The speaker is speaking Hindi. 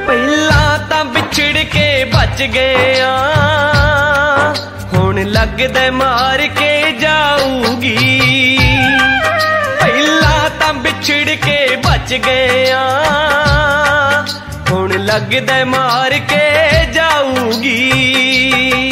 पहला तां बिछड़ के बच गया, हुण लगदा मार के जाऊगी। पहला तां बिछड़ के बच गया, हुण लगदा मार के जाऊगी।